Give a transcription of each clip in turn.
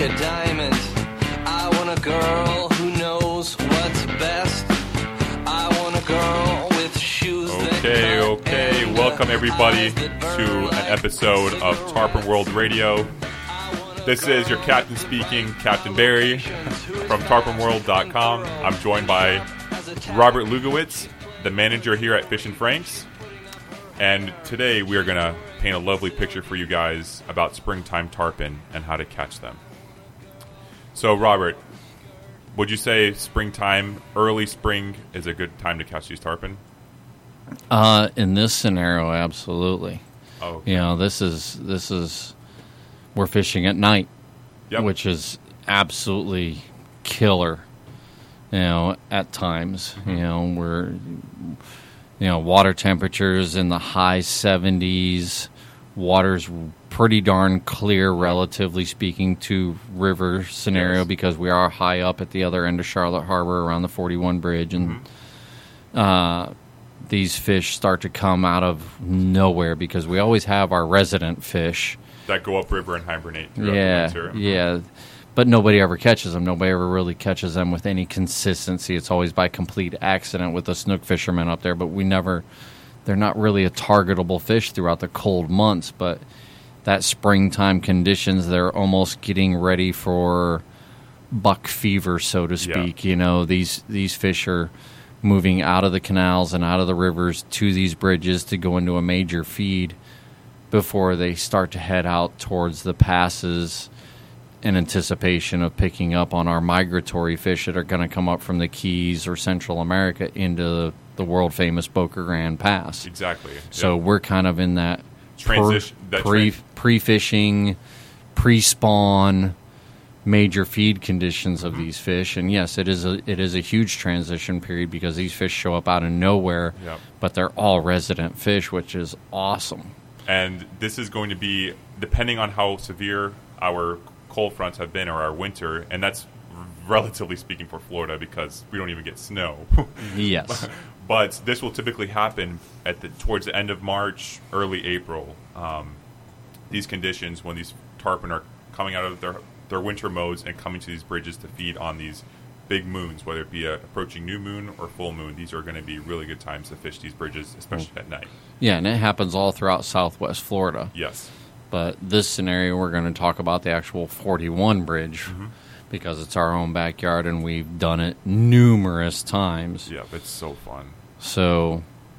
a diamond. I want a girl who knows what's best. I want a girl with shoes Okay. Welcome everybody to an episode of Tarpon World Radio. This is your captain speaking, Captain Barry from TarponWorld.com. I'm joined by Robert Lugowitz, the manager here at Fish and Franks. And today we are going to paint a lovely picture for you guys about springtime tarpon and how to catch them. So, Robert, would you say springtime, early spring, is a good time to catch these tarpon? In this scenario, absolutely. Oh, okay. You know, this is we're fishing at night, which is absolutely killer. You know, at times, water temperatures in the high 70s. Water's pretty darn clear, relatively speaking, to river scenario because we are high up at the other end of Charlotte Harbor around the 41 Bridge, and these fish start to come out of nowhere because we always have our resident fish that go upriver and hibernate throughout the winter. Yeah. But nobody ever catches them. Nobody ever really catches them with any consistency. It's always by complete accident with the snook fishermen up there. But they're not really a targetable fish throughout the cold months. But that springtime conditions, they're almost getting ready for buck fever, so to speak. Yeah. You know, these fish are moving out of the canals and out of the rivers to these bridges to go into a major feed before they start to head out towards the passes in anticipation of picking up on our migratory fish that are going to come up from the Keys or Central America into the world-famous Boca Grande Pass. Exactly. So we're kind of in that transition, pre-fishing, pre-spawn, major feed conditions of these fish. And yes, it is a huge transition period because these fish show up out of nowhere, but they're all resident fish, which is awesome. And this is going to be, depending on how severe our cold fronts have been or our winter, and that's relatively speaking for Florida because we don't even get snow. Yes. But this will typically happen towards the end of March, early April. These conditions, when these tarpon are coming out of their winter modes and coming to these bridges to feed on these big moons, whether it be a approaching new moon or full moon, these are going to be really good times to fish these bridges, especially at night. Yeah, and it happens all throughout Southwest Florida. Yes. But this scenario, we're going to talk about the actual 41 Bridge because it's our own backyard and we've done it numerous times. Yeah, it's so fun. So,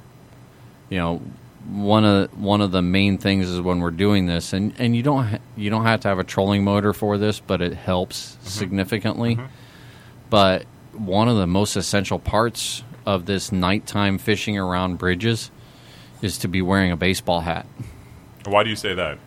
you know, one of the main things is when we're doing this, and you don't have to have a trolling motor for this, but it helps significantly. But one of the most essential parts of this nighttime fishing around bridges is to be wearing a baseball hat. Why do you say that?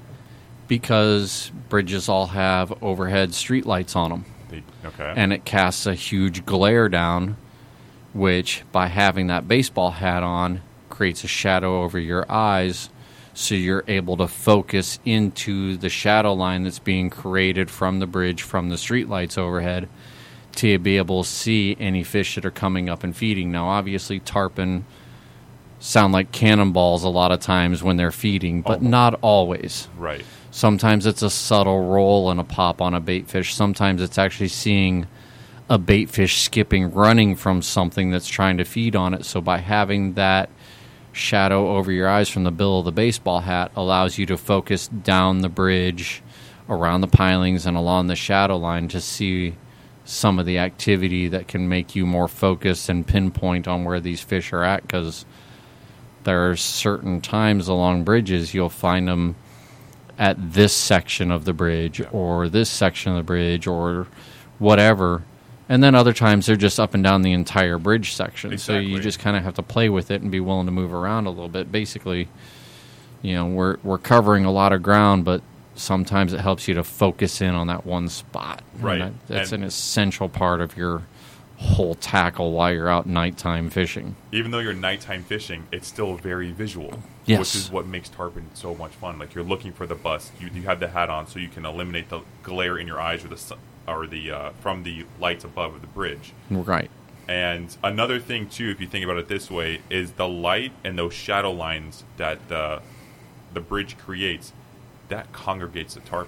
Because bridges all have overhead street lights on them. Okay. And it casts a huge glare down, which, by having that baseball hat on, creates a shadow over your eyes, so you're able to focus into the shadow line that's being created from the bridge, from the street lights overhead, to be able to see any fish that are coming up and feeding. Now, obviously, tarpon sound like cannonballs a lot of times when they're feeding, but not always. Right. Sometimes it's a subtle roll and a pop on a bait fish. Sometimes it's actually seeing a bait fish skipping, running from something that's trying to feed on it. So by having that shadow over your eyes from the bill of the baseball hat allows you to focus down the bridge, around the pilings, and along the shadow line to see some of the activity that can make you more focused and pinpoint on where these fish are at, because there are certain times along bridges you'll find them at this section of the bridge or this section of the bridge or whatever, and then other times they're just up and down the entire bridge section. Exactly. So you just kind of have to play with it and be willing to move around a little bit. Basically, you know, we're covering a lot of ground, but sometimes it helps you to focus in on that one spot. Right. That's an essential part of your whole tackle while you're out nighttime fishing. Even though you're nighttime fishing, it's still very visual, yes, which is what makes tarpon so much fun. Like, you're looking for the bust. You have the hat on so you can eliminate the glare in your eyes or the from the lights above the bridge. Right. And another thing too, if you think about it this way, is the light and those shadow lines that the bridge creates, that congregates the tarpon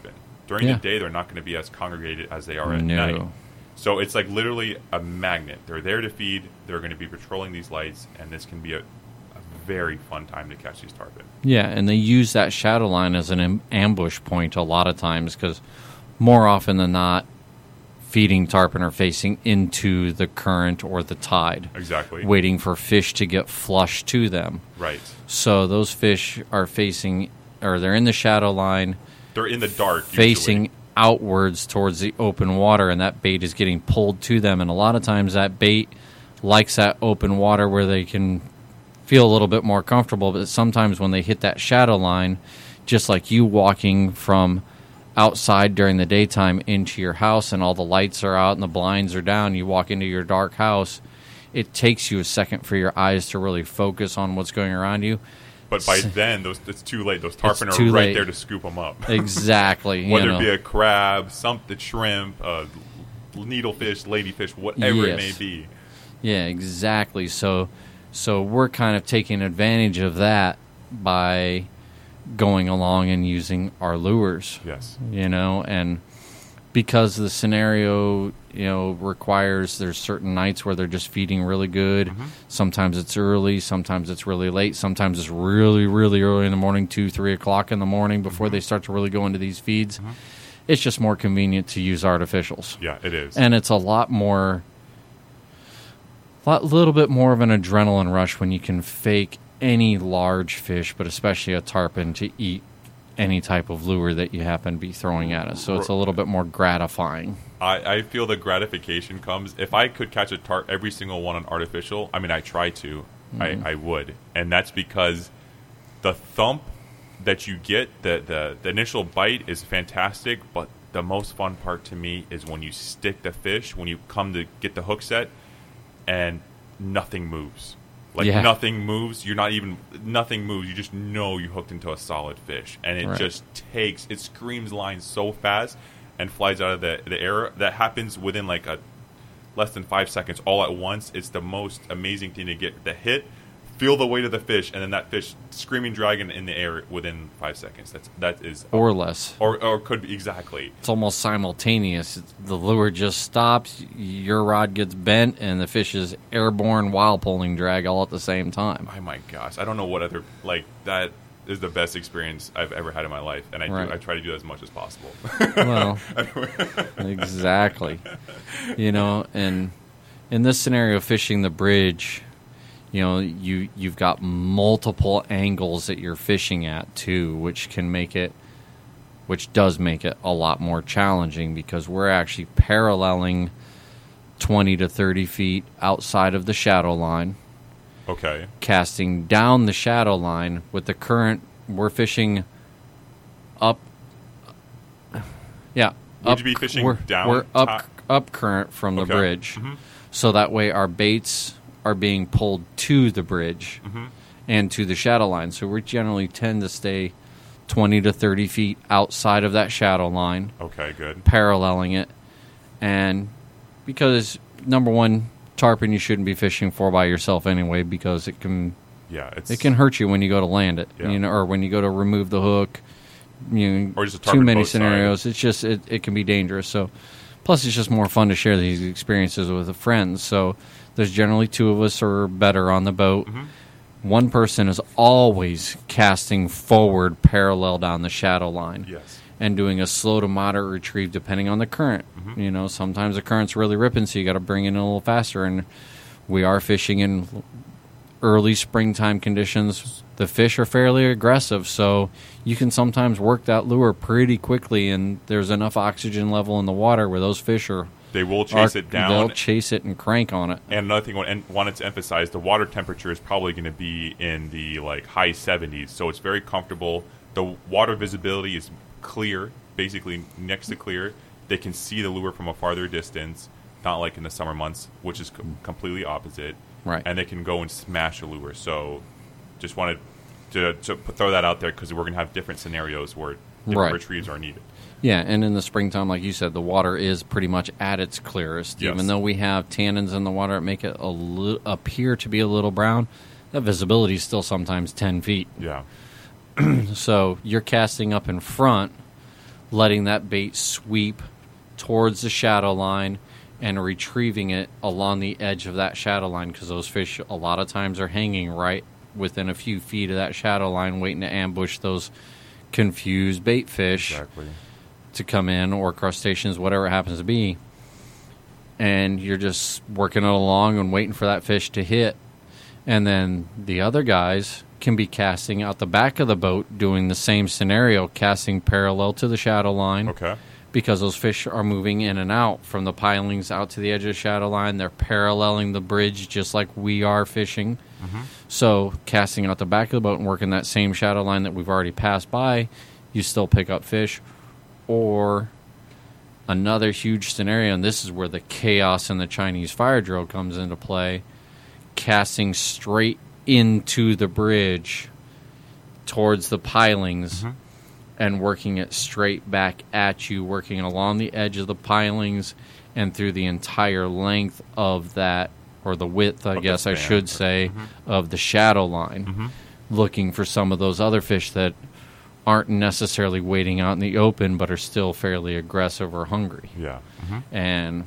During Yeah. the day, they're not going to be as congregated as they are at No. night. So it's like literally a magnet. They're there to feed. They're going to be patrolling these lights, and this can be a very fun time to catch these tarpon. Yeah, and they use that shadow line as an ambush point a lot of times because more often than not, feeding tarpon are facing into the current or the tide, Exactly. waiting for fish to get flushed to them. Right. So those fish are facing, or they're in the shadow line, They're in the dark. facing usually. outwards towards the open water, and that bait is getting pulled to them. And a lot of times that bait likes that open water where they can feel a little bit more comfortable. But sometimes when they hit that shadow line, just like you walking from outside during the daytime into your house and all the lights are out and the blinds are down, you walk into your dark house, it takes you a second for your eyes to really focus on what's going around you. But by then, it's too late. Those tarpon are too right late. there to scoop them up. Exactly. Whether you know. it be a crab, something, shrimp, needlefish, ladyfish, whatever it may Yes. be. Yeah, exactly. So we're kind of taking advantage of that by going along and using our lures. Yes. And because the scenario, requires there's certain nights where they're just feeding really good. Mm-hmm. Sometimes it's early, sometimes it's really late, sometimes it's really, really early in the morning, 2, 3 o'clock in the morning before Mm-hmm. they start to really go into these feeds. It's just more convenient to use artificials. Yeah, it is. And it's a little bit more of an adrenaline rush when you can fake any large fish, but especially a tarpon, to eat any type of lure that you happen to be throwing at us. So it's a little bit more gratifying. I feel the gratification comes if I could catch every single one on artificial. I mean, I try to. I would, and that's because the thump that you get, the initial bite is fantastic. But the most fun part to me is when you stick the fish, when you come to get the hook set, and nothing moves. Like Yeah. nothing moves. Nothing moves. You just know you hooked into a solid fish, and it Right. just it screams lines so fast and flies out of the air. That happens within like less than 5 seconds, all at once. It's the most amazing thing to get the hit, feel the weight of the fish, and then that fish screaming dragon in the air within 5 seconds. That is Or less. or could be exactly. It's almost simultaneous. The lure just stops, your rod gets bent, and the fish is airborne while pulling drag all at the same time. Oh my gosh, I don't know what other that is the best experience I've ever had in my life, and Right. I try to do that as much as possible. Well, exactly. And in this scenario, fishing the bridge, you've got multiple angles that you're fishing at too, which does make it a lot more challenging because we're actually paralleling 20 to 30 feet outside of the shadow line, Okay. casting down the shadow line with the current. We're fishing up. Yeah. Would you be fishing down? We're up current from the Okay. bridge. Mm-hmm. So that way our baits are being pulled to the bridge Mm-hmm. and to the shadow line. So we generally tend to stay 20 to 30 feet outside of that shadow line, Okay, good. paralleling it. And because, number one, tarpon you shouldn't be fishing for by yourself anyway because it can hurt you when you go to land it, Yeah. or when you go to remove the hook. Or just a too tarpon many boat side. scenarios. It's just it can be dangerous. So, plus it's just more fun to share these experiences with friends. So, there's generally 2 of us or better on the boat. Mm-hmm. One person is always casting forward parallel down the shadow line. Yes. And doing a slow to moderate retrieve depending on the current. Mm-hmm. Sometimes the current's really ripping, so you got to bring it in a little faster. And we are fishing in early springtime conditions. The fish are fairly aggressive, so you can sometimes work that lure pretty quickly, and there's enough oxygen level in the water where those fish They will chase it down. They'll chase it and crank on it. And another thing I wanted to emphasize, the water temperature is probably going to be in the high 70s, so it's very comfortable. The water visibility is clear, basically next to clear. They can see the lure from a farther distance, not like in the summer months, which is completely opposite. Right. And they can go and smash a lure. So just wanted to throw that out there because we're going to have different scenarios where different Right. retrieves are needed. Yeah, and in the springtime, like you said, the water is pretty much at its clearest. Yes. Even though we have tannins in the water that make it appear to be a little brown, that visibility is still sometimes 10 feet. Yeah. So you're casting up in front, letting that bait sweep towards the shadow line and retrieving it along the edge of that shadow line, because those fish a lot of times are hanging right within a few feet of that shadow line waiting to ambush those confused bait fish to come in, or crustaceans, whatever it happens to be. And you're just working it along and waiting for that fish to hit. And then the other guys can be casting out the back of the boat, doing the same scenario, casting parallel to the shadow line. Okay. Because those fish are moving in and out from the pilings out to the edge of the shadow line. They're paralleling the bridge just like we are fishing. Mm-hmm. So casting out the back of the boat and working that same shadow line that we've already passed by, you still pick up fish. Or another huge scenario, and this is where the chaos in the Chinese fire drill comes into play, casting straight into the bridge towards the pilings. Mm-hmm. And working it straight back at you, working along the edge of the pilings and through the entire length of that, or the width, I guess I should say, of the shadow line, looking for some of those other fish that aren't necessarily waiting out in the open but are still fairly aggressive or hungry. Yeah. Mm-hmm. And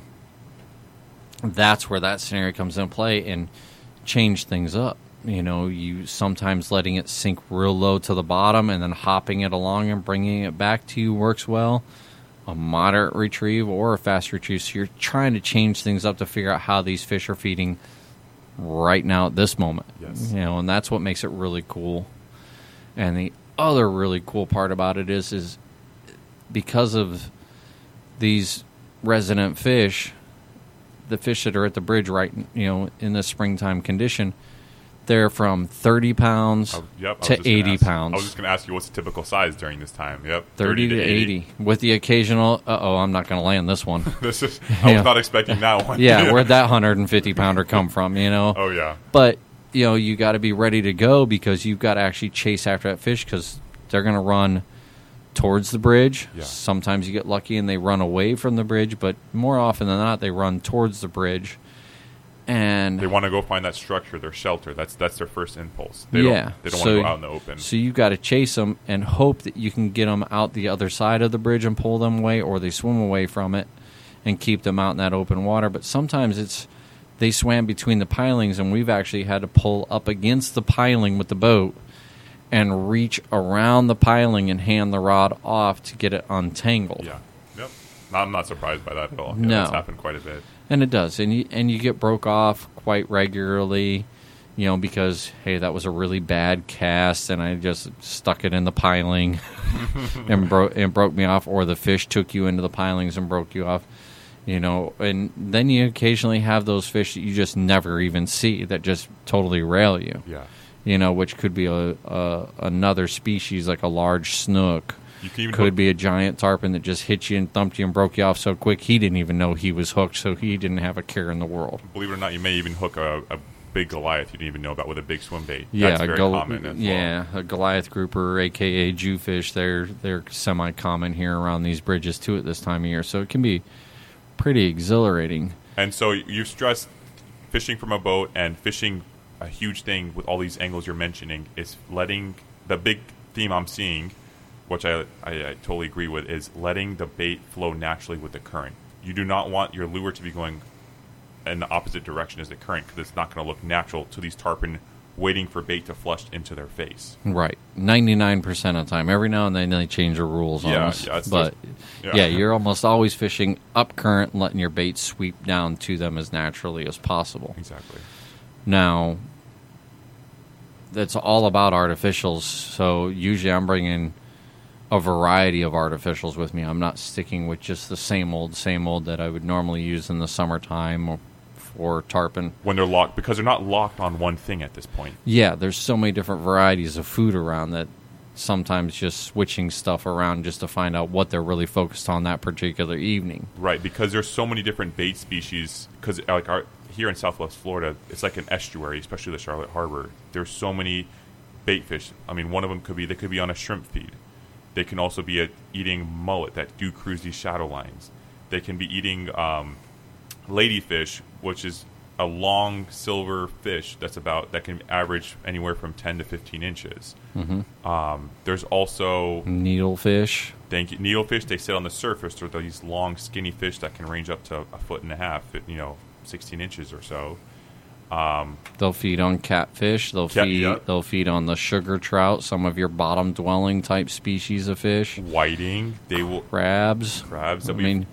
that's where that scenario comes into play and change things up. You know, you sometimes letting it sink real low to the bottom and then hopping it along and bringing it back to you works well. A moderate retrieve or a fast retrieve. So you're trying to change things up to figure out how these fish are feeding right now at this moment. Yes. You know, and that's what makes it really cool. And the other really cool part about it is because of these resident fish, the fish that are at the bridge right, you know, in the springtime condition, they're from 30 pounds to 80 pounds. I was just going to ask you, what's the typical size during this time? Yep, 30 to 80. With the occasional, I'm not going to land this one. I was not expecting that one. Yeah, where'd that 150-pounder come from, you know? Oh, yeah. But, you know, you got to be ready to go because you've got to actually chase after that fish because they're going to run towards the bridge. Yeah. Sometimes you get lucky and they run away from the bridge, but more often than not, they run towards the bridge. And they want to go find that structure, their shelter. That's their first impulse. They don't want to go out in the open. So you've got to chase them and hope that you can get them out the other side of the bridge and pull them away, or they swim away from it and keep them out in that open water. But sometimes they swam between the pilings, and we've actually had to pull up against the piling with the boat and reach around the piling and hand the rod off to get it untangled. Yeah. Yep. I'm not surprised by that at all. Yeah, no. That's happened quite a bit. And it does. And you get broke off quite regularly, you know, because, hey, that was a really bad cast and I just stuck it in the piling and broke me off, or the fish took you into the pilings and broke you off, you know. And then you occasionally have those fish that you just never even see that just totally rail you. Yeah. You know, which could be another species like a large snook. Could be a giant tarpon that just hit you and thumped you and broke you off so quick he didn't even know he was hooked, so he didn't have a care in the world. Believe it or not, you may even hook a big Goliath you didn't even know about with a big swim bait. Yeah, that's very common as well. A Goliath grouper, a.k.a. Jewfish, they're semi-common here around these bridges too at this time of year, so it can be pretty exhilarating. And so you've stressed fishing from a boat, and fishing, a huge thing with all these angles you're mentioning, is letting the big theme I'm seeing, which I totally agree with, is letting the bait flow naturally with the current. You do not want your lure to be going in the opposite direction as the current, because it's not going to look natural to these tarpon waiting for bait to flush into their face. Right. 99% of the time. Every now and then they change the rules on us. But you're almost always fishing up current and letting your bait sweep down to them as naturally as possible. Exactly. Now, that's all about artificials, so usually I'm bringing a variety of artificials with me. I'm not sticking with just the same old that I would normally use in the summertime for tarpon. When they're locked, because they're not locked on one thing at this point. Yeah, there's so many different varieties of food around that sometimes just switching stuff around just to find out what they're really focused on that particular evening. Right, because there's so many different bait species, because like here in Southwest Florida, it's like an estuary, especially the Charlotte Harbor. There's so many bait fish. I mean, one of them could be on a shrimp feed. They can also be eating mullet that do cruise these shadow lines. They can be eating ladyfish, which is a long silver fish that can average anywhere from 10 to 15 inches. There's also needlefish. Thank you. Needlefish, they sit on the surface. They're these long, skinny fish that can range up to 1.5 feet, 16 inches or so. They'll feed on catfish. They'll feed on the sugar trout. Some of your bottom dwelling type species of fish. Whiting. They will crabs. I mean,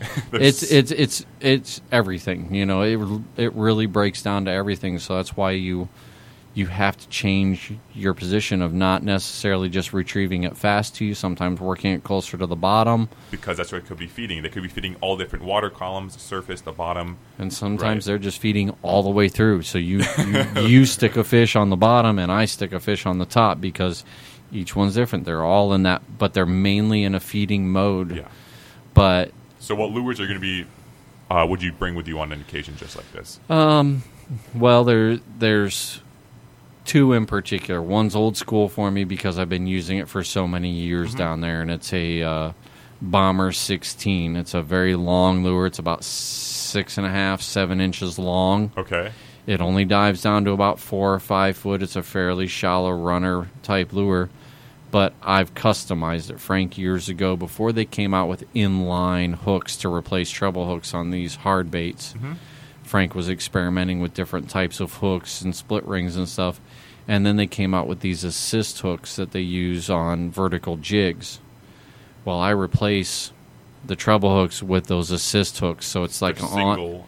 it's everything. It really breaks down to everything. So that's why you have to change your position of not necessarily just retrieving it fast to you, sometimes working it closer to the bottom. Because that's what it could be feeding. They could be feeding all different water columns, the surface, the bottom. And sometimes they're just feeding all the way through. So you stick a fish on the bottom and I stick a fish on the top because each one's different. They're all in that, but they're mainly in a feeding mode. Yeah. But so what lures are going to be, would you bring with you on an occasion just like this? Well, there's two in particular. One's old school for me because I've been using it for so many years down there, and it's a Bomber 16. It's a very long lure. It's about 6.5, 7 inches long. Okay. It only dives down to about 4 or 5 foot. It's a fairly shallow runner type lure, but I've customized it. Frank, years ago, before they came out with inline hooks to replace treble hooks on these hard baits, Frank was experimenting with different types of hooks and split rings and stuff. And then they came out with these assist hooks that they use on vertical jigs. Well, I replace the treble hooks with those assist hooks. So it's like a single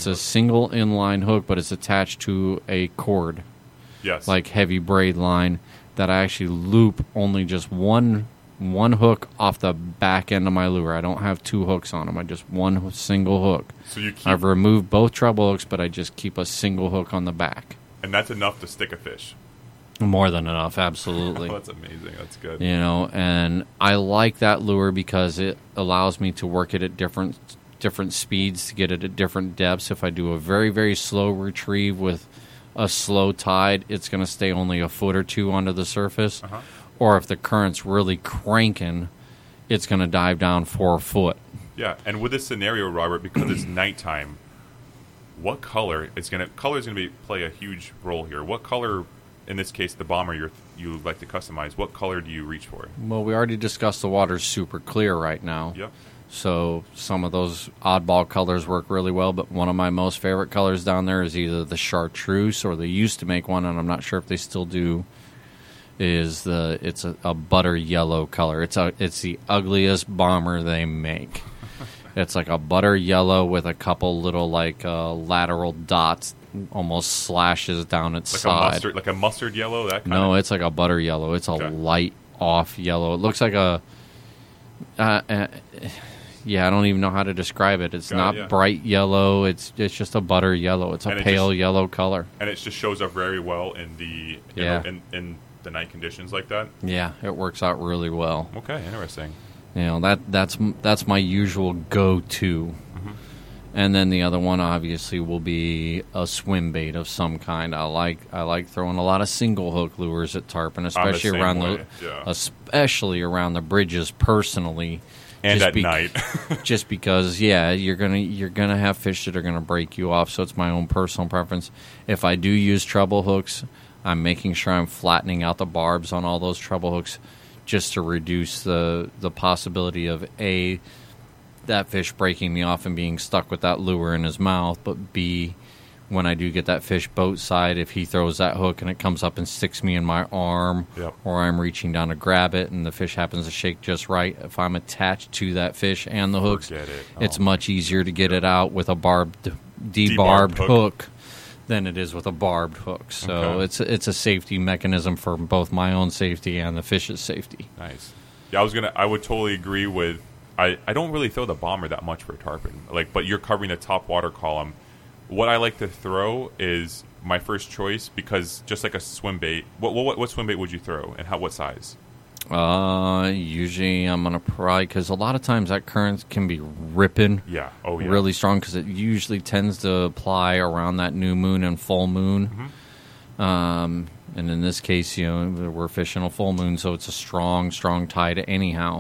inline hook, but it's attached to a cord. Yes. Like heavy braid line that I actually loop only just one hook off the back end of my lure. I don't have 2 hooks on them. I just one single hook. So I've removed both treble hooks, but I just keep a single hook on the back. And that's enough to stick a fish. More than enough, absolutely. That's amazing. That's good. And I like that lure because it allows me to work it at different speeds to get it at different depths. If I do a very, very slow retrieve with a slow tide, it's going to stay only a foot or 2 under the surface. Or if the current's really cranking, it's going to dive down 4 foot. Yeah, and with this scenario, Robert, because it's nighttime, what color is going to play a huge role here? What color, in this case, the Bomber you like to customize, what color do you reach for? Well, we already discussed the water's super clear right now. Yep. So some of those oddball colors work really well, but one of my most favorite colors down there is either the chartreuse, or they used to make one, and I'm not sure if they still do, it's a butter yellow color. It's the ugliest Bomber they make. It's like a butter yellow with a couple little lateral dots, almost slashes down its side. Like a mustard yellow? That kind No, it's like a butter yellow. It's a light off yellow. It looks like a... I don't even know how to describe it. It's not bright yellow. It's just a butter yellow. It's a pale yellow color. And it just shows up very well in the in the night conditions like that? Yeah, it works out really well. Okay, interesting. That's my usual go-to. And then the other one obviously will be a swim bait of some kind. I like throwing a lot of single hook lures at tarpon, especially around the bridges personally. And at night. Just because you're gonna have fish that are gonna break you off, so it's my own personal preference. If I do use treble hooks, I'm making sure I'm flattening out the barbs on all those treble hooks just to reduce the possibility of A, that fish breaking me off and being stuck with that lure in his mouth, but B, when I do get that fish boat side, if he throws that hook and it comes up and sticks me in my arm, or I'm reaching down to grab it and the fish happens to shake just right, if I'm attached to that fish and the hooks, it's much easier to get it out with a debarbed hook than it is with a barbed hook. So it's a safety mechanism for both my own safety and the fish's safety. Nice. Yeah, I would totally agree with. I don't really throw the Bomber that much for tarpon, but you're covering the top water column. What I like to throw is my first choice, because just like a swim bait, what swim bait would you throw, and what size? Usually I'm gonna because a lot of times that current can be ripping, really strong, because it usually tends to apply around that new moon and full moon. And in this case, we're fishing a full moon, so it's a strong tide anyhow.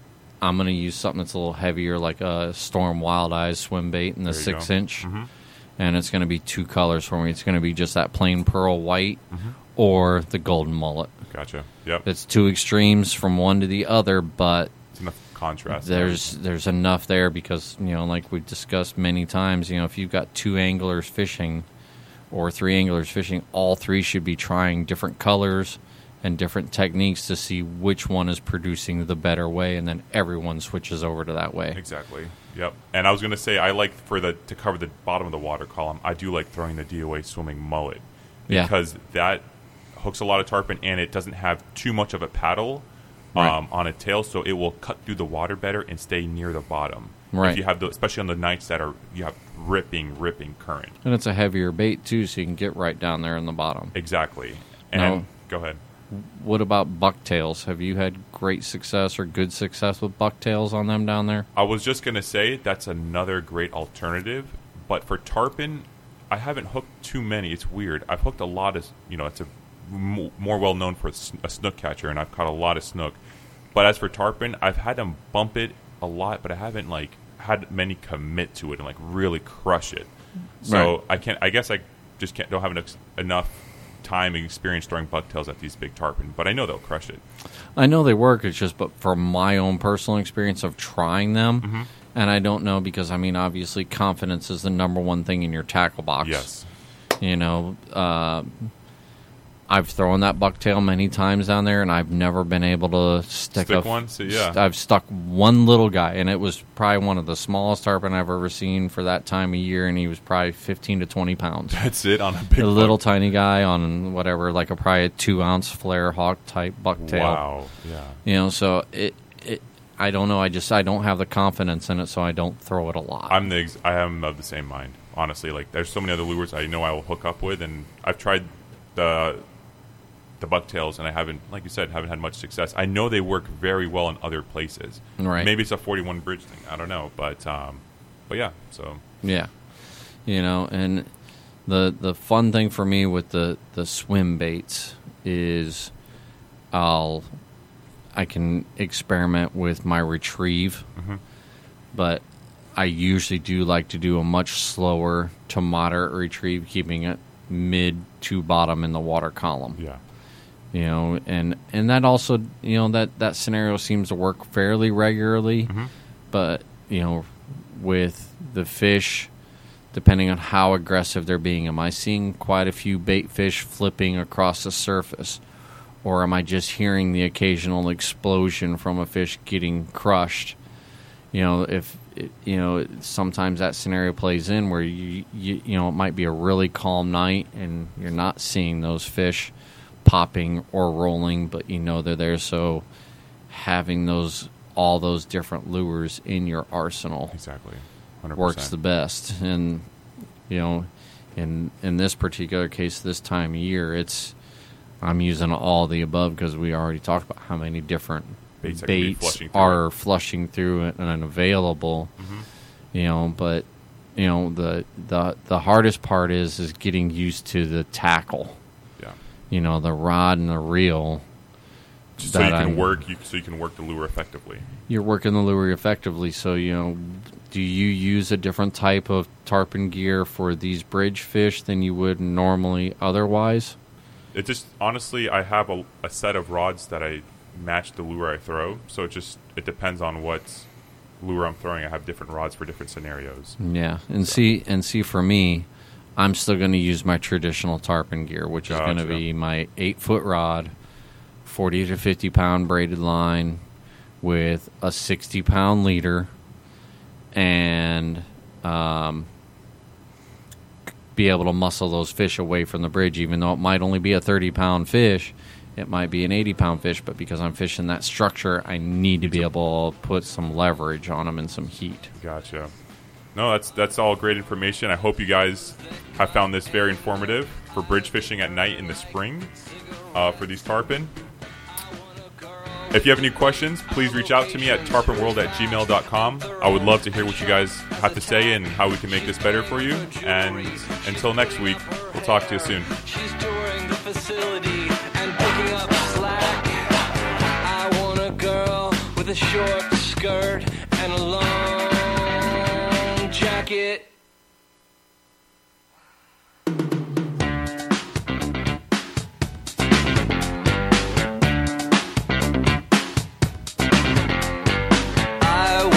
I'm going to use something that's a little heavier, like a Storm Wild Eyes swim bait in the 6-inch. and it's going to be two colors for me. It's going to be just that plain pearl white or the golden mullet. Gotcha. Yep. It's two extremes from one to the other, but It's enough contrast. there's enough there because, like we discussed many times, if you've got two anglers fishing or three anglers fishing, all three should be trying different colors and different techniques to see which one is producing the better way, and then everyone switches over to that way. Exactly. Yep. And I was going to say, I like to cover the bottom of the water column, I do like throwing the DOA swimming mullet because that hooks a lot of tarpon and it doesn't have too much of a paddle on a tail, so it will cut through the water better and stay near the bottom. Right. If you have especially on the nights you have ripping current. And it's a heavier bait too, so you can get right down there in the bottom. Exactly. And Now, go ahead. what about bucktails? Have you had great success or good success with bucktails on them down there? I was just going to say that's another great alternative, but for tarpon, I haven't hooked too many. It's weird. I've hooked a lot of, it's a more well known for a snook catcher, and I've caught a lot of snook. But as for tarpon, I've had them bump it a lot, but I haven't had many commit to it and really crush it. So Right. I guess I just don't have enough time and experience throwing bucktails at these big tarpon, but I know they'll crush it. I know they work. It's just, but from my own personal experience of trying them, and I don't know because obviously confidence is the number one thing in your tackle box. Yes. I've thrown that bucktail many times down there, and I've never been able to stick one. So yeah, I've stuck one little guy, and it was probably one of the smallest tarpon I've ever seen for that time of year, and he was probably 15 to 20 pounds. That's it on a big A little tiny guy on whatever, probably a 2-ounce flare hawk type bucktail. Wow. Yeah. So I don't know. I don't have the confidence in it, so I don't throw it a lot. I am of the same mind. Honestly, there's so many other lures I know I will hook up with, and I've tried the bucktails, and I haven't, like you said, had much success. I know they work very well in other places. Right. Maybe it's a 41 bridge thing. I don't know, but yeah. So yeah, and the fun thing for me with the swim baits is I can experiment with my retrieve, but I usually do like to do a much slower to moderate retrieve, keeping it mid to bottom in the water column. Yeah. And that also, that scenario seems to work fairly regularly, but, with the fish, depending on how aggressive they're being, am I seeing quite a few bait fish flipping across the surface, or am I just hearing the occasional explosion from a fish getting crushed? Sometimes that scenario plays in where it might be a really calm night and you're not seeing those fish popping or rolling, but they're there. So having all those different lures in your arsenal Exactly. 100%. works the best. And in this particular case, this time of year, I'm using all the above because we already talked about how many different baits are flushing through and available. But the hardest part is getting used to the tackle. Yeah. The rod and the reel. So you can work the lure effectively. You're working the lure effectively. So do you use a different type of tarpon gear for these bridge fish than you would normally otherwise? It just honestly, I have a set of rods that I match the lure I throw. So it depends on what lure I'm throwing. I have different rods for different scenarios. Yeah, and see for me, I'm still going to use my traditional tarpon gear, which is going to be my 8-foot rod, 40 to 50 pound braided line with a 60 pound leader, and be able to muscle those fish away from the bridge, even though it might only be a 30 pound fish. It might be an 80 pound fish, but because I'm fishing that structure, I need to be able to put some leverage on them and some heat. Gotcha. No, that's all great information. I hope you guys have found this very informative for bridge fishing at night in the spring for these tarpon. If you have any questions, please reach out to me at tarponworld@gmail.com. I would love to hear what you guys have to say and how we can make this better for you. And until next week, we'll talk to you soon. She's touring the facility and picking up slack. I want a girl with a short skirt and a long jacket.